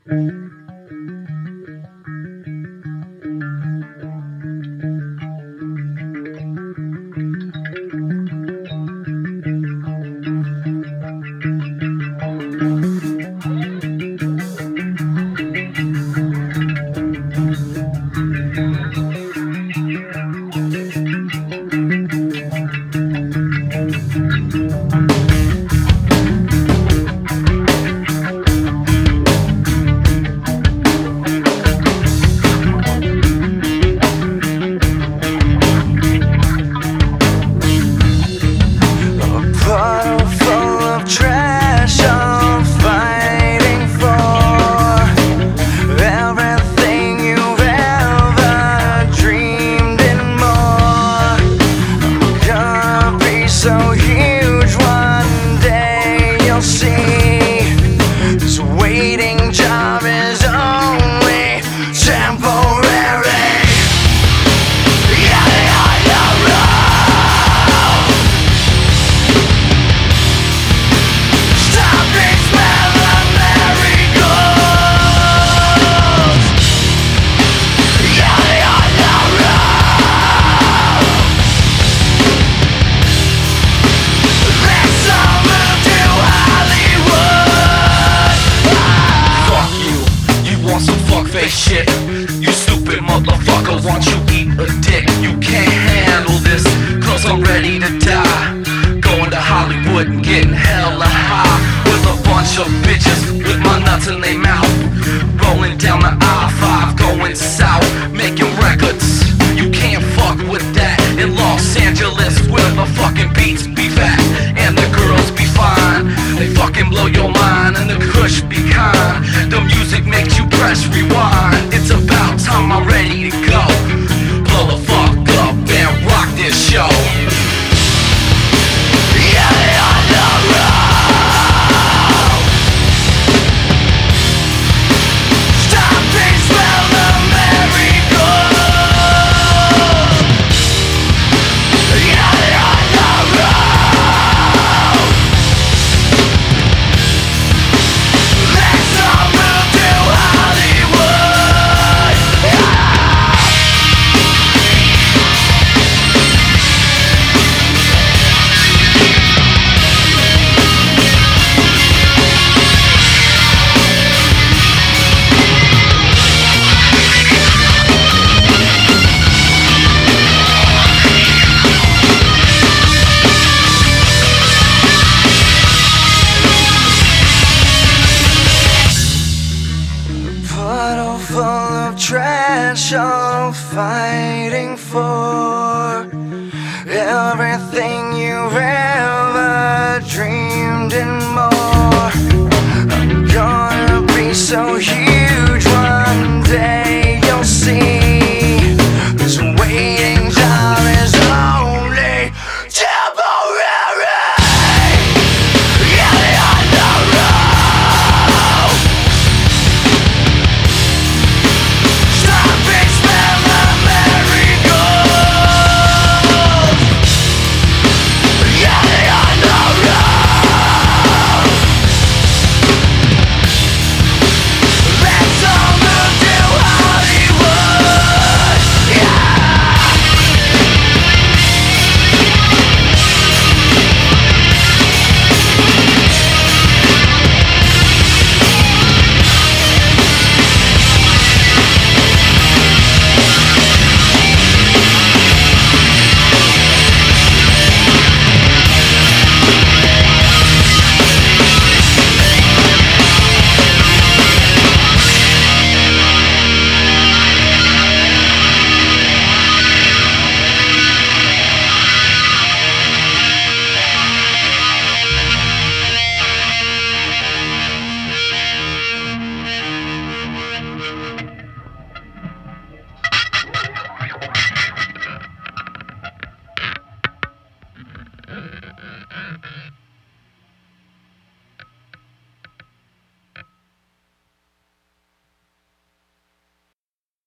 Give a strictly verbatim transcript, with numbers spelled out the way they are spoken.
Bottle full of trash, I'm fighting for everything you've ever dreamed and more. I'm gonna be so huge one day, you'll see. This waiting job is only temporary. Shit, you stupid motherfucker, won't you eat a dick? You can't handle this, cause I'm ready to die. Going to Hollywood and getting hella high with a bunch of bitches with my nuts in their mouth. Rolling down the I five, going south, making records. You can't fuck with that in Los Angeles, where the fucking beats be fat and the girls be fine. They fucking blow your mind and the kush be kind. The music makes you press rewind. It's about time I'm ready to go. Blow the fuck up and rock this show. Yeah, on the road. Stop and smell the marigold. Yeah, on the road. Let's all move to Hollywood. Bottle full of trash, I'm fighting for everything you've ever dreamed and more. I'm gonna be so huge